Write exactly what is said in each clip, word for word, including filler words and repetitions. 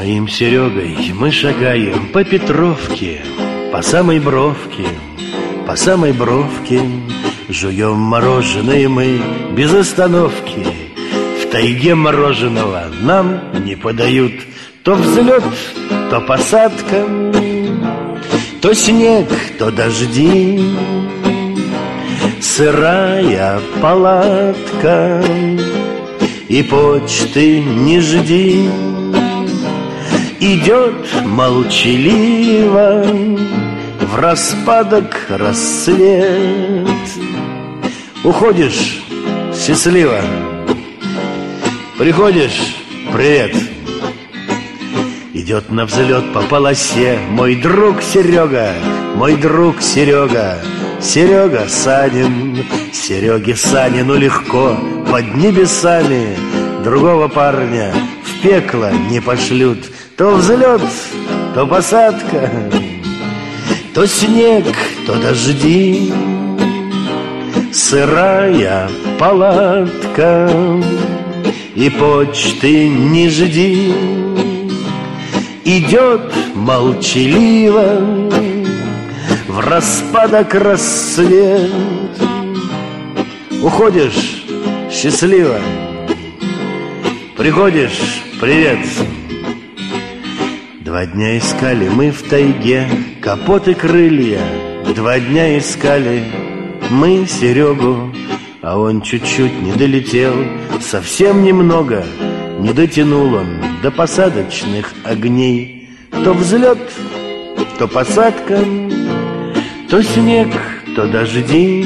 моим Серегой мы шагаем по Петровке, по самой бровке, по самой бровке. Жуем мороженое мы без остановки. В тайге мороженого нам не подают. То взлет, то посадка, то снег, то дожди, сырая палатка, и почты не жди. Идет молчаливо в распадок рассвет. Уходишь счастливо, приходишь привет. Идет на взлет по полосе мой друг Серега, мой друг Серега, Серега Санин. Сереге Санину легко под небесами, другого парня в пекло не пошлют. То взлет, то посадка, то снег, то дожди, сырая палатка, и почты не жди. Идет молчаливо в распадок рассвет. Уходишь счастливо, приходишь привет. Два дня искали мы в тайге капот и крылья. Два дня искали мы Серегу, а он чуть-чуть не долетел, совсем немного не дотянул он до посадочных огней. То взлет, то посадка, то снег, то дожди,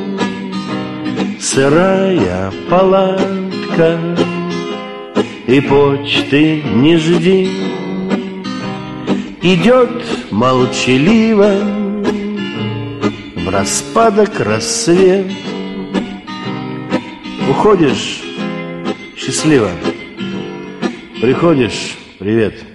сырая палатка, и почты не жди. Идет молчаливо в распадок рассвет. Уходишь счастливо, приходишь привет.